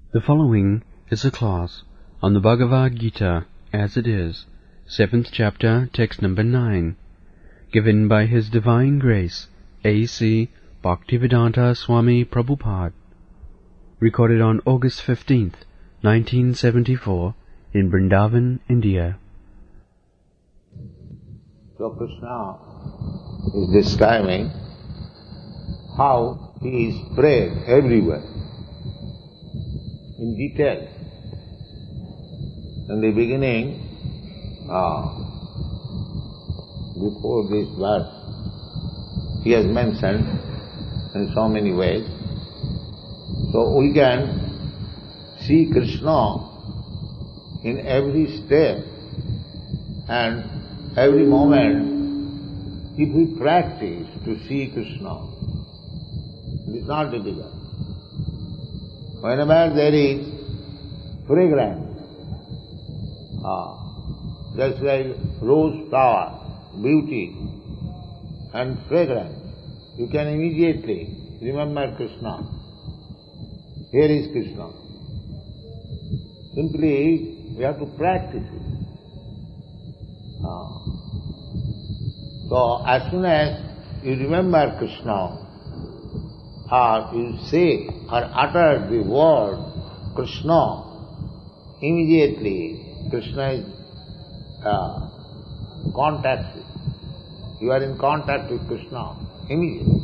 The following is a class on the Bhagavad Gita as it is, 7th chapter, text number 9, given by His Divine Grace, A.C. Bhaktivedanta Swami Prabhupada, recorded on August 15th, 1974, in Vrindavan, India. So Krishna is describing how he is spread everywhere, in detail. In the beginning, before this verse, he has mentioned in so many ways. So we can see Krishna in every step and every moment. If we practice to see Krishna, it is not difficult. Whenever there is fragrance, just like rose flower, beauty and fragrance, you can immediately remember Krishna. Here is Krishna. Simply, we have to practice it. So, as soon as you remember Krishna, or you say or utter the word Krishna, immediately Krishna is contact with you. You are in contact with Krishna immediately.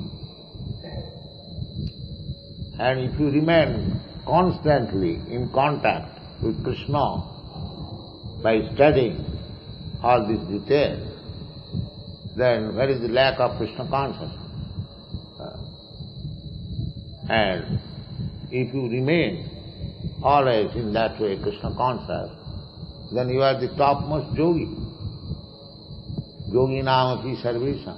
And if you remain constantly in contact with Krishna by studying all these details, then where is the lack of Krishna consciousness? And if you remain always in that way, Krishna conscious, then you are the topmost yogi. Yogi namapi sarvesam.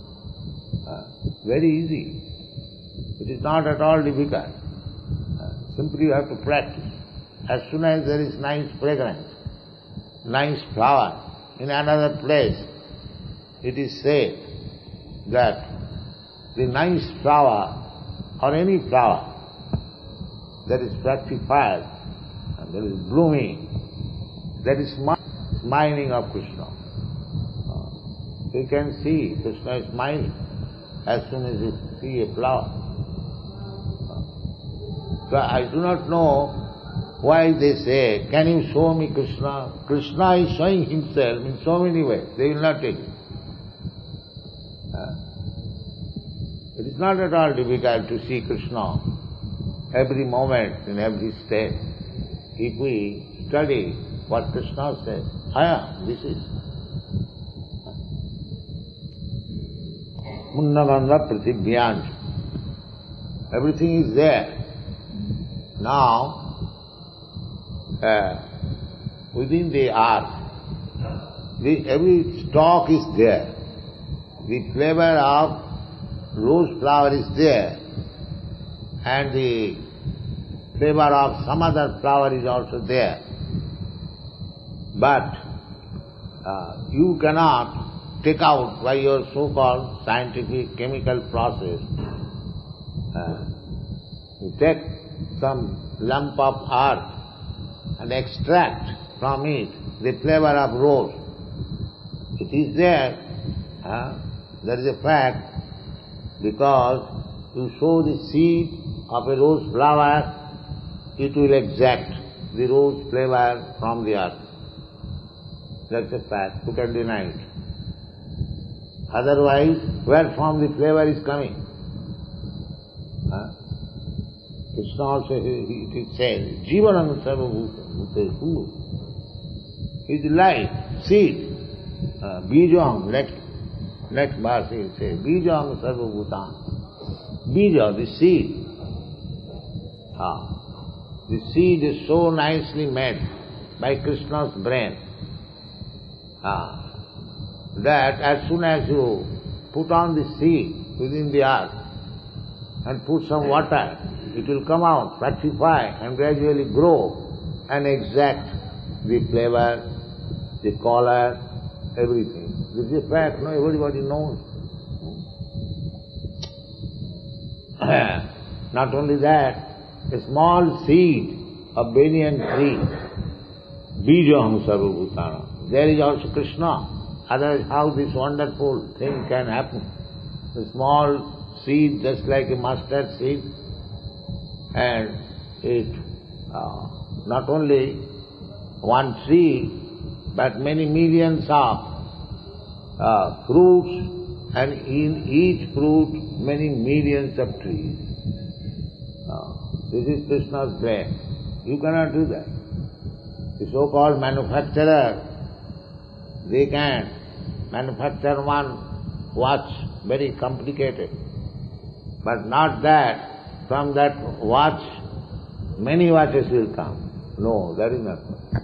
Very easy. It is not at all difficult. Simply you have to practice. As soon as there is nice fragrance, nice flower in another place, it is said that the nice flower or any flower that is fructified and that is blooming, that is smiling of Krishna. You can see Krishna is smiling as soon as you see a flower. So I do not know why they say, can you show me Krishna? Krishna is showing himself in so many ways. They will not take it. It is not at all difficult to see Krishna every moment, in every step. If we study what Krishna says, this is Munnaganga Pratibhyanj. Everything is there. Now, within the earth, every stalk is there. The flavor of rose flower is there, and the flavor of some other flower is also there. But you cannot take out by your so-called scientific chemical process. You take some lump of earth and extract from it the flavor of rose. It is there. That is a fact. Because you sow the seed of a rose flower, it will extract the rose flavor from the earth. That's a fact. Who can deny it? Otherwise, where from the flavor is coming? Krishna also, it says, Jivanam sarva bhutesu. It is life, seed, bijam, next verse he will say, Bijam sarva bhutan. Bija, the seed. The seed is so nicely made by Krishna's brain that as soon as you put on the seed within the earth and put some water, it will come out, fructify and gradually grow and exact the flavor, the color, everything. This is a fact, no, everybody knows. Not only that, a small seed a banyan tree, Bijaham Sarvabhutana. There is also Krishna. Otherwise, how this wonderful thing can happen? A small seed, just like a mustard seed, and it not only one tree, but many millions of fruits, and in each fruit many millions of trees. This is Krishna's brain. You cannot do that. The so-called manufacturer, they can manufacture one watch, very complicated, but not that from that watch many watches will come. No, that is not possible.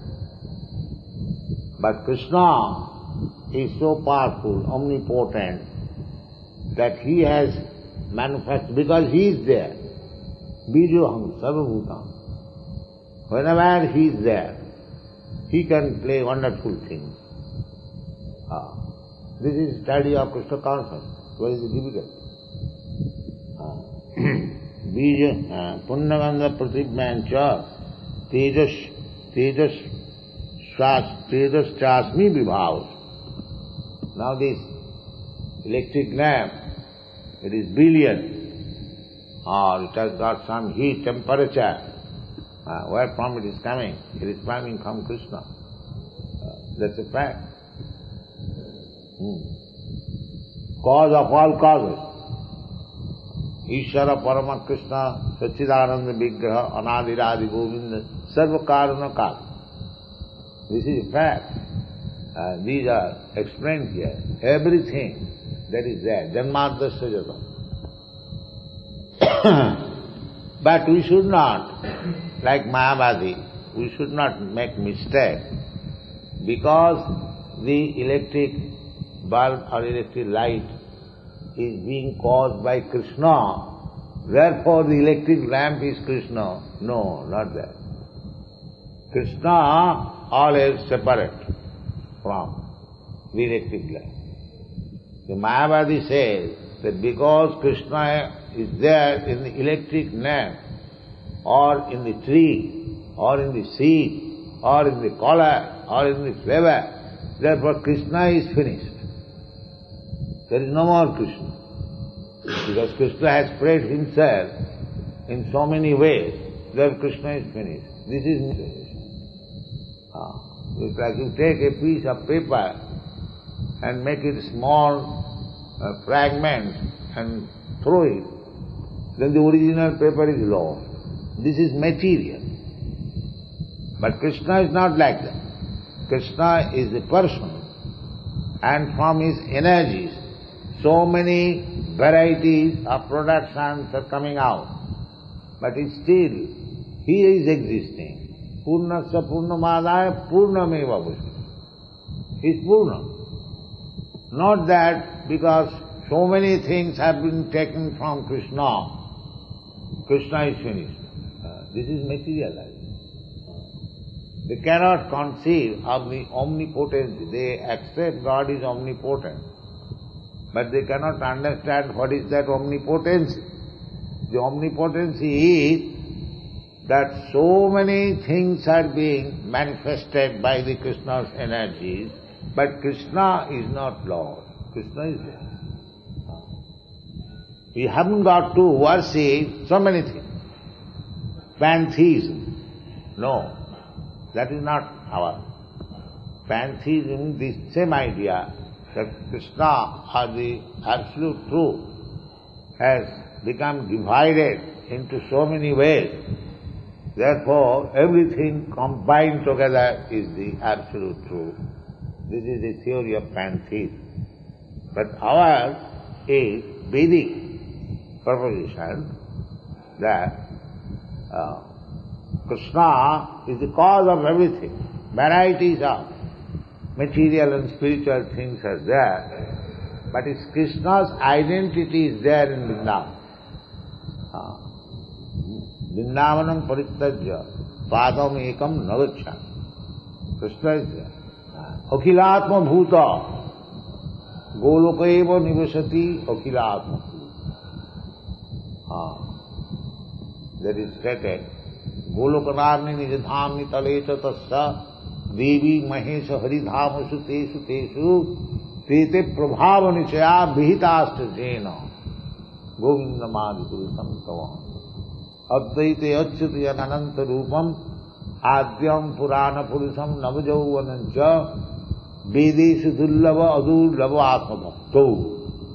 But Krishna is so powerful, omnipotent, that he has manufactured, because he is there. Bijoham Sarvabhutam. Whenever he is there, he can play wonderful things. This is study of Krishna consciousness. What is the difficult? Bija Punnagandha Pratibhyancha Tejas Chasmi Vibhavas. Now this electric lamp, it is brilliant, or it has got some heat, temperature. Where from it is coming? It is coming from Krishna. That's a fact. Cause of all causes. Ishvara Parama Krishna Sachidananda Vigraha Anadiradi Govinda Sarva Karana Kala. This is a fact. These are explained here. Everything that is there, Janmadasya Jata. But we should not, like Mayavadi, we should not make mistake, because the electric bulb or electric light is being caused by Krishna, therefore the electric lamp is Krishna. No, not that. Krishna always separate from the electric lamp. The Mayavadi says that because Krishna is there in the electric lamp, or in the tree, or in the seed, or in the color, or in the flavor, therefore Krishna is finished. There is no more Krishna. Because Krishna has spread himself in so many ways, therefore Krishna is finished. This is it's like you take a piece of paper and make it small fragments and throw it, then the original paper is lost. This is material. But Krishna is not like that. Krishna is a person, and from his energies, so many varieties of productions are coming out. But still, he is existing. Purnasya Purnamadaya Purnameva Bhushyate. He is Purna. Not that because so many things have been taken from Krishna, Krishna is finished. This is materialized. They cannot conceive of the omnipotency. They accept God is omnipotent, but they cannot understand what is that omnipotency. The omnipotency is that so many things are being manifested by the Krishna's energies, but Krishna is not Lord. Krishna is there. We haven't got to worship so many things. Pantheism. No, that is not our. Pantheism, the same idea that Krishna or the absolute truth has become divided into so many ways. Therefore, everything combined together is the absolute truth. This is the theory of pantheism. But ours is Vedic proposition that Krishna is the cause of everything. Varieties of material and spiritual things are there, but it's Krishna's identity is there in Vrindavan. Vrindavanam parittajya padam ekam nagaccha. Krishna is there. Akhilatma bhuta golokaiva nivasati akhilatma. That is stated Golokanarni nijadham nitalecha tasya devi mahesha haridhamasu tesu tesu tete prabhava nichaya vihitasta jena govindamadi purusham tavam advaite achyati ananta rupam adyam purana purusham navajauvanancha vedeshu dullava adurlava atmabhakto.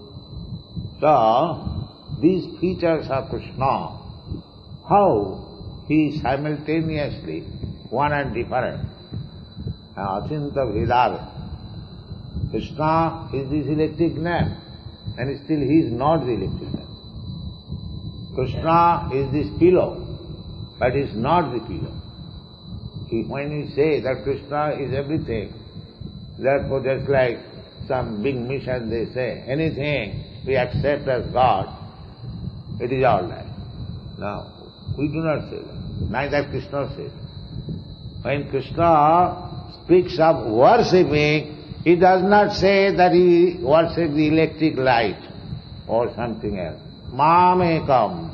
So, these features of Krishna, how he is simultaneously one and different. Achinta Vedava. Krishna is this electric lamp, and still he is not the electric lamp. Krishna is this pillow, but he is not the pillow. When we say that Krishna is everything, therefore just like some big mission they say, anything we accept as God, it is all right. No, we do not say that. Neither Krishna says. When Krishna speaks of worshipping, he does not say that he worships the electric light or something else. Mamekam.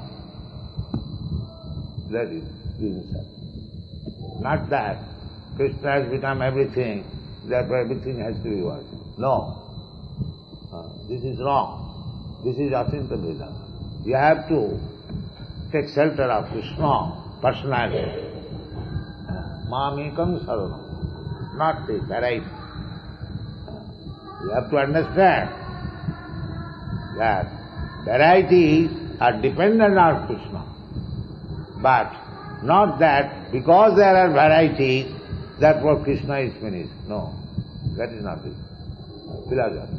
That is himself. Not that Krishna has become everything, therefore everything has to be worshipped. No. This is wrong. This is Achinta Vedana. You have to take shelter of Krishna personality. Mamekam saranam. Not the variety. You have to understand that varieties are dependent on Krishna. But not that because there are varieties, therefore Krishna is finished. No, that is not it. Philosophy.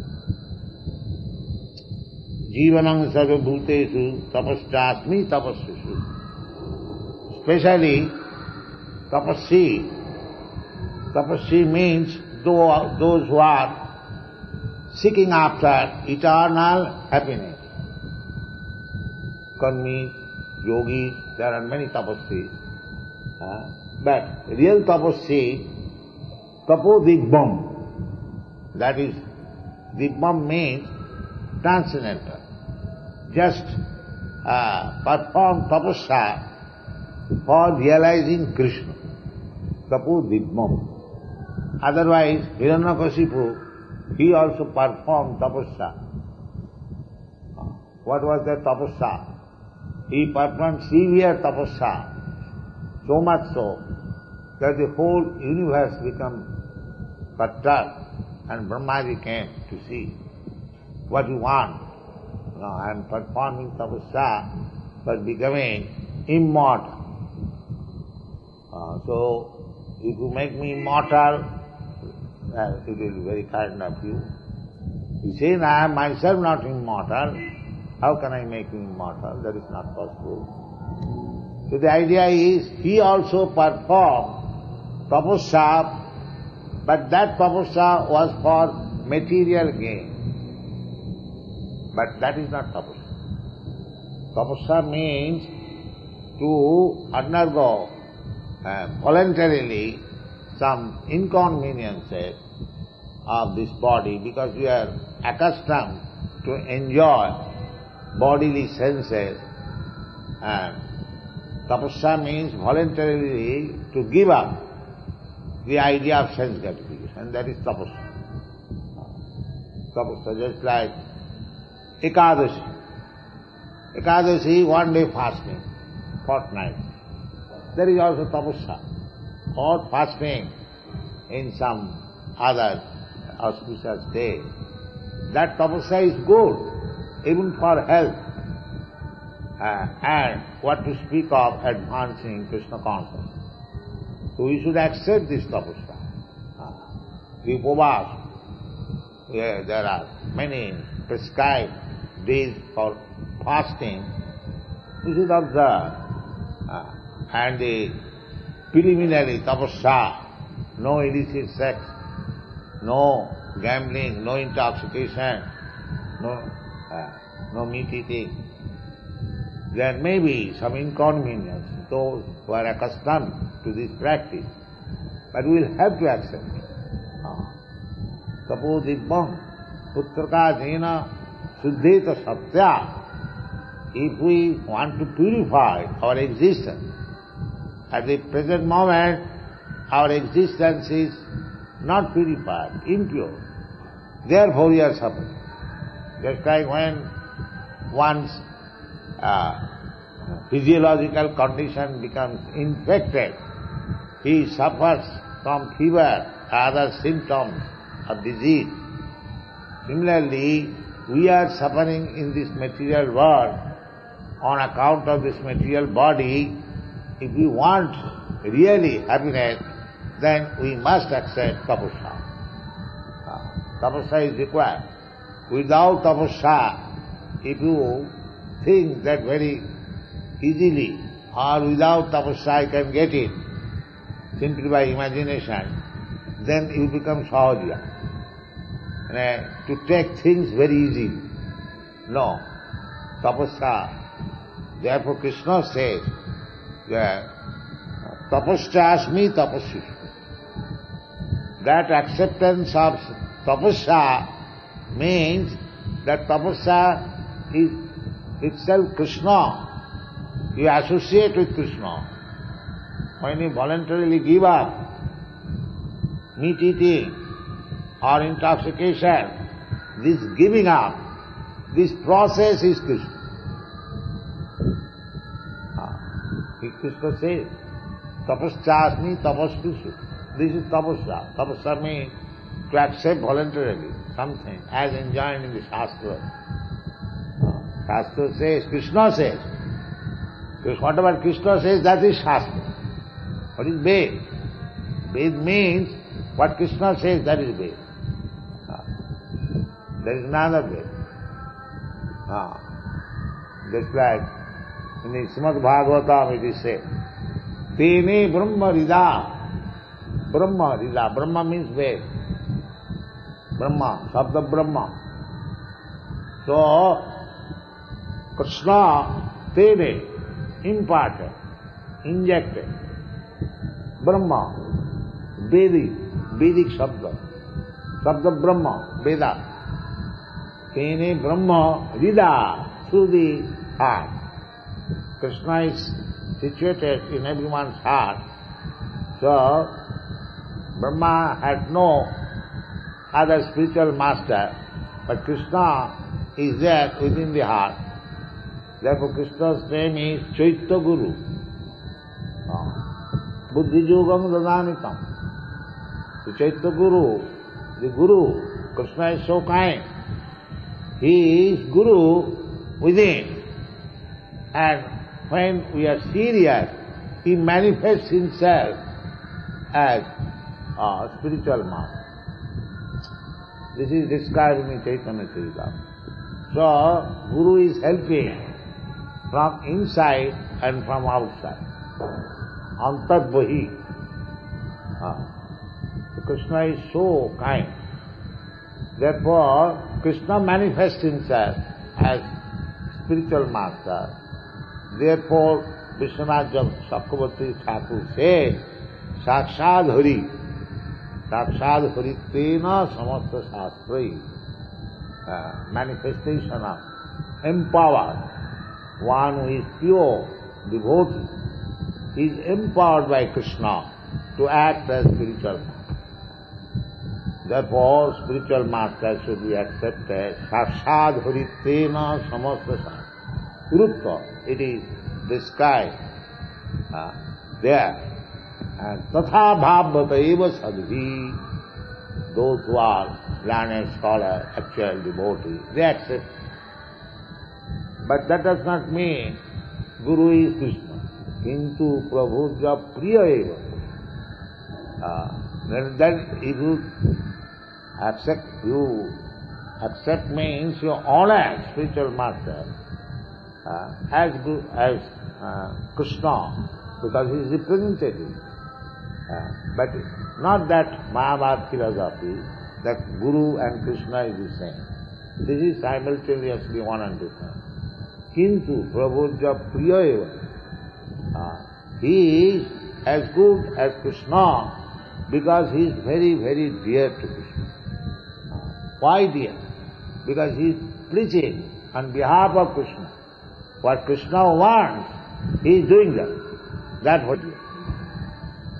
Jivanam sarva bhutesu tapaschasmi tapassusu. Especially tapassi. Tapassi means those who are seeking after eternal happiness. Karmis, yogis, there are many tapassis. But real tapassi, tapo dibbam. That is, dibbam means transcendental. Just perform tapasya for realizing Krishna. Tapo dibbam. Otherwise, Hiranyakashipu, he also performed tapasya. What was that tapasya? He performed severe tapasya, so much so that the whole universe became perturbed, and Brahmaji came to see what you want. No, I am performing tapasya for becoming immortal. So, if you make me immortal, it will be very kind of you. You say, I am myself not immortal, how can I make you immortal? That is not possible. So the idea is, he also performed tapasya, but that tapasya was for material gain. But that is not tapasya. Tapasya means to undergo voluntarily some inconveniences of this body because we are accustomed to enjoy bodily senses, and tapasya means voluntarily to give up the idea of sense gratification, that is tapasya. Tapasya, just like Ekadashi. Ekadashi, one day fasting, fortnight. There is also tapasya. Or fasting in some other auspicious day. That tapasya is good, even for health. And what to speak of advancing Krishna consciousness. So we should accept this tapasya. The upavas, there are many prescribed days for fasting. We should observe. And the preliminary tapasya, no illicit sex, no gambling, no intoxication, no meat eating. There may be some inconvenience, those who are accustomed to this practice, but we will have to accept it. Tapo dibbam putraka jena suddheta satya. If we want to purify our existence, At the present moment, our existence is not purified, impure. Therefore we are suffering. Just like when one's physiological condition becomes infected, he suffers from fever, other symptoms of disease. Similarly, we are suffering in this material world on account of this material body. If we want really happiness, then we must accept tapasya. Tapasya is required. Without tapasya, if you think that very easily or without tapasya I can get it, simply by imagination, then you become sahaja. To take things very easy. No. Tapasya. Therefore Krishna says that tapasyasmi tapasya. That acceptance of tapasya means that tapasya is itself Krishna. You associate with Krishna. When you voluntarily give up meat eating or intoxication, this giving up, this process is Krishna. Krishna says, tapasyasmi tapasya. This is tapasya. Tapasya means to accept voluntarily something as enjoined in the Shastra. Shastra says, Krishna says. Because whatever Krishna says, that is Shastra. What is Ved? Ved means what Krishna says, that is Ved. There is another Ved. Just like in the Srimad Bhagavatam it is said, Tene Brahma Rida. Brahma Rida. Brahma means Ved. Brahma, Sabda Brahma. So, Krishna, Tene, imparted, injected. Brahma, Vedic Sabda. Sabda Brahma, Veda. Tene Brahma Rida, through the heart. Krishna is situated in everyone's heart. So, Brahma had no other spiritual master, but Krishna is there within the heart. Therefore Krishna's name is Chaitya Guru. Buddhi Yogam Dadanitam. The Chaitya Guru, the Guru, Krishna is so kind. He is Guru within. And when we are serious, he manifests himself as a spiritual master. This is described in Chaitanya Charitamrita. So, Guru is helping from inside and from outside. Antar Bahi. Krishna is so kind. Therefore, Krishna manifests himself as spiritual master. Therefore, Vishwanath Chakravarti Thakur says, Sakshad Hari, Sakshad Haritena Samasta Shastrai. Manifestation of empowered. One who is pure, devotee, is empowered by Krishna to act as spiritual master. Therefore, spiritual master should be accepted. Sakshad Haritena Samasta Shastrai. Urutta, it is described there. And Tatha Bhavata Eva Sadhi, those who are learned scholar, actual devotee, they accept. But that does not mean Guru is Krishna. Kintu Prabhuja Priya Eva. Then if you accept means you honor spiritual master as Krishna, because he is representative. But not that Mayavad philosophy, that Guru and Krishna is the same. This is simultaneously one and the same. Kintu Prabhuja Priya Eva. He is as good as Krishna because he is very, very dear to Krishna. Why dear? Because he is preaching on behalf of Krishna. What Krishna wants, he is doing that. That's what he is.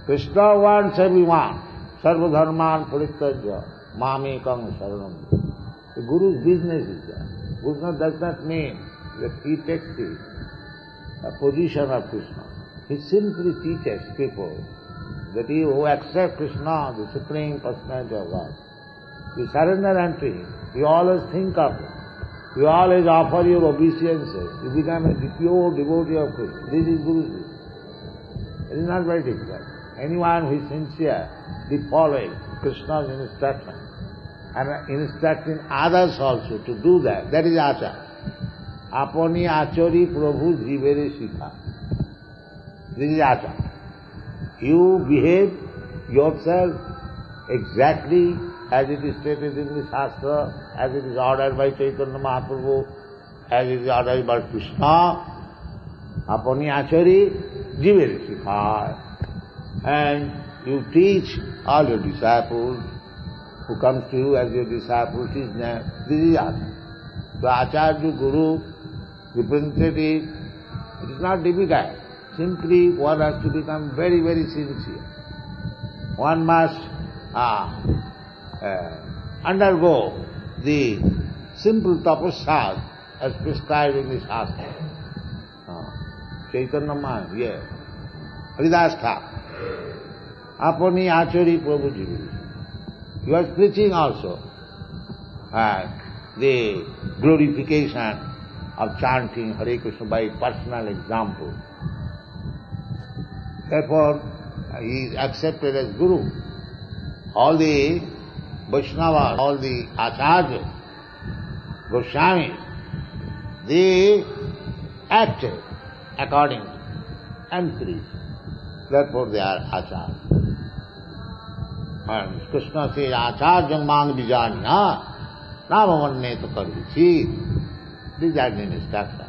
Krishna wants everyone. Sarva dharman parityajya mamekam sharanam. The Guru's business is that. Krishna does not mean that he takes the position of Krishna. He simply teaches people that you who accept Krishna, the Supreme Personality of God, you surrender unto Him, you always think of Him, you always offer your obeisances, you become a pure devotee of Krishna. This is Guru's business. It is not very difficult. Anyone who is sincere, the following Krishna's instruction, and instructing others also to do that, that is Acharya. Apani achari prabhu jivere sikha. This is Acharya. You behave yourself exactly as it is stated in the Shastra, as it is ordered by Chaitanya Mahaprabhu, as it is ordered by Krishna. Apani achari jivere sikha. And you teach all your disciples who comes to you as your disciple, teach them. This is Acharya. So Acharya, Guru, representative, it is not difficult. Simply one has to become very, very sincere. One must undergo the simple tapasya as prescribed in the Shastra. Chaitanya Mahaprabhu, yes. Haridas Thakur. Apani achari prabhuji. He was preaching also the glorification of chanting Hare Krishna by personal example. Therefore, he is accepted as Guru. All the Vaishnavas, all the Acharyas, Goswamis, they acted according and preached. Therefore they are Acharya. And Krishna says, Acharya mang vijanya, namavanne to karvichi. This is the instruction.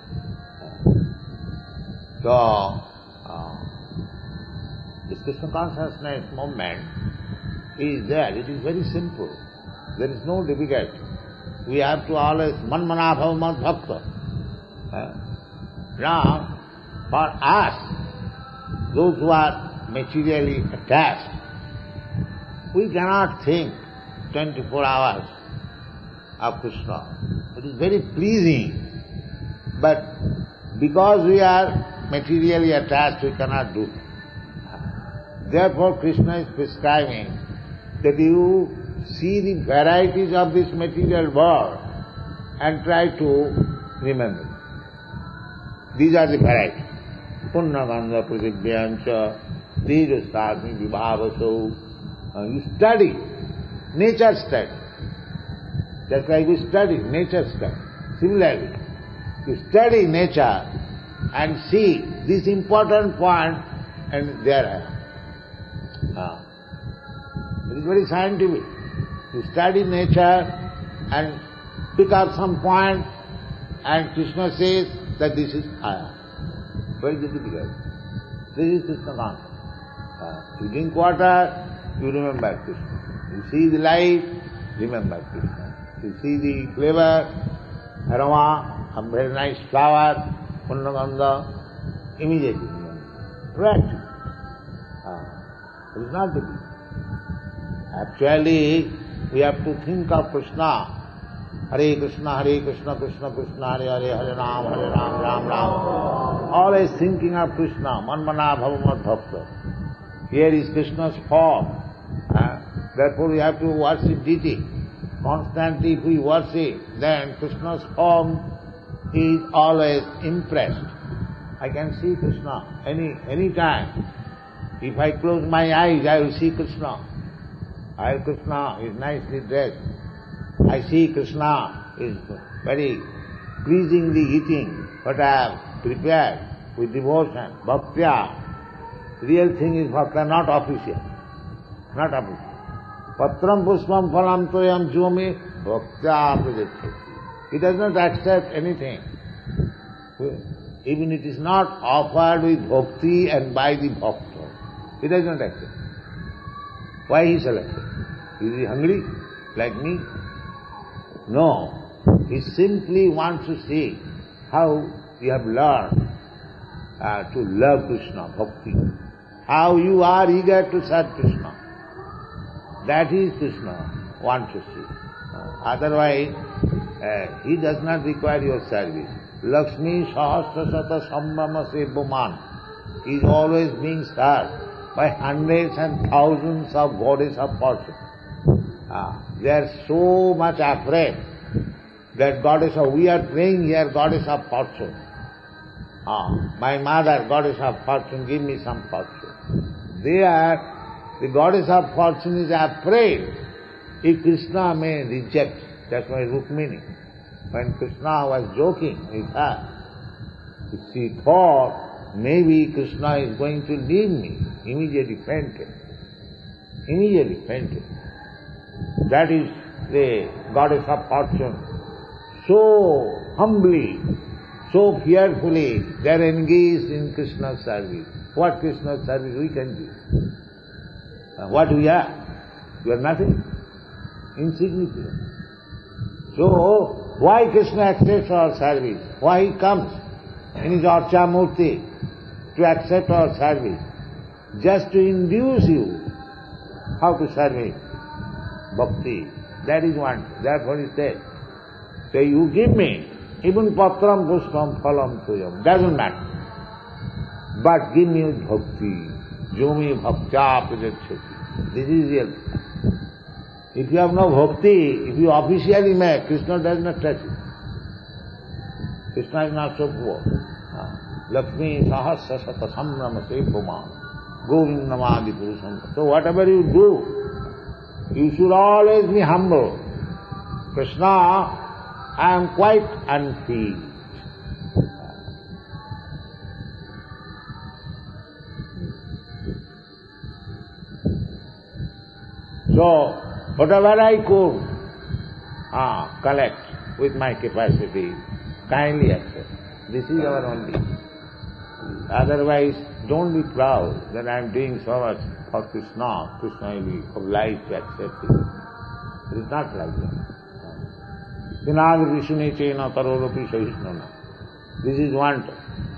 So, this Krishna consciousness movement is there. It is very simple. There is no difficulty. We have to always manmana bhava mad bhakta. Now, for us, those who are materially attached, we cannot think 24 hours of Krishna. It is very pleasing, but because we are materially attached, we cannot do it. Therefore, Krishna is prescribing that you see the varieties of this material world and try to remember. These are the varieties. Punnagandha pratigvyancha, tejasasmi vibhavaso. You study, nature study. Just like we study, nature study. Similarly, you study nature and see this important point and there I am. It is very scientific. You study nature and pick up some point and Krishna says that this is I am. Very difficult. This is Krishna consciousness. You drink water, you remember Krishna. You see the light, remember Krishna. You see the flavor, aroma, a very nice flower, punnagandha, immediately remember. Right. It is not difficult. Actually, we have to think of Krishna. Hare Krishna, Krishna Krishna, Hare Hare, Hare Ram, Ram Ram. Always thinking of Krishna, manmana bhavamad bhakta. Here is Krishna's form. Therefore we have to worship deity. Constantly if we worship, then Krishna's form is always impressed. I can see Krishna any time. If I close my eyes, I will see Krishna. Krishna is nicely dressed. I see Krishna is very pleasingly eating what I have prepared with devotion, bhaktya. Real thing is bhakta, not official. Not official. Patram pushpam phalam toyam jome bhaktya prajakshati. He does not accept anything. Even it is not offered with bhakti and by the bhakta. He does not accept. Why he shall accept? Is he hungry like me? No. He simply wants to see how we have learned to love Krishna, bhakti. how you are eager to serve Krishna. That is Krishna wants to see. Otherwise, he does not require your service. Lakshmi Sahasra Sata Sambrama Sevaman is always being served by hundreds and thousands of goddess of fortune. They are so much afraid that we are praying here, goddess of fortune. My mother, goddess of fortune, give me some fortune. The goddess of fortune is afraid if Krishna may reject. That's why Rukmini, when Krishna was joking with her, she thought maybe Krishna is going to leave me. Immediately fainted. That is the goddess of fortune. So humbly, so fearfully, they are engaged in Krishna's service. What Krishna's service we can do? What we are? We are nothing. Insignificant. So, why Krishna accepts our service? Why he comes in his Archa Murti to accept our service? Just to induce you how to serve him. Bhakti. That is one. Therefore he said, so you give me even patram pushpam phalam tuyam. Doesn't matter. But give me bhakti. Jomi bhaktya pradachati. This is real. If you have no bhakti, if you officially make, Krishna does not touch you. Krishna is not so poor. Lakshmi sahasra sata sambrama sevaman govindamadi purusham. So whatever you do, you should always be humble. Krishna, I am quite unfeeling. So, whatever I could collect with my capacity, kindly accept. This is our only. Otherwise, don't be proud that I am doing so much for Krishna. Krishna will be obliged to accept it. It is not like that. Vinad Vishune Chena Taroropi Sahishnana. This is one.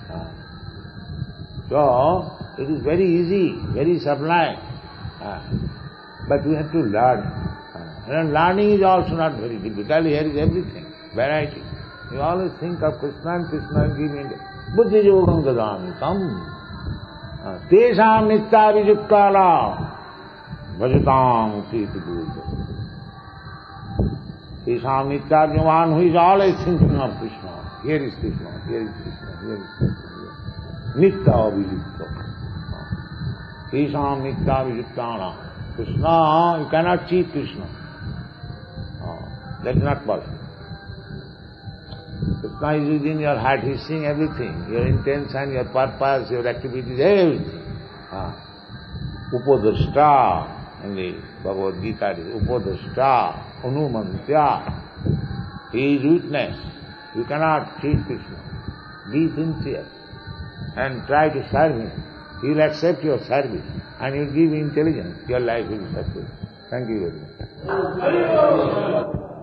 So, it is very easy, very sublime. But we have to learn. And learning is also not very difficult. Here is everything, variety. You always think of Krishna and Krishna giving Buddhi Yogam Gadami Tam Tesham Nitya Vijuktala Bhajatam Kriti Guru. Tesham Nitya Vijuktala, who is always thinking of Krishna. Here is Krishna, here is Krishna, here is Krishna. Nitya Vijukta. Tesham Nitya Vijuktala. Krishna, you cannot cheat Krishna. That is not possible. Krishna is within your heart, he is seeing everything, your intention, your purpose, your activities, everything. Upadrishta, in the Bhagavad Gita, Upadrishta, Anumantya. He is witness. You cannot cheat Krishna. Be sincere and try to serve him. He will accept your service and he will give you intelligence. Your life will be successful. Thank you very much.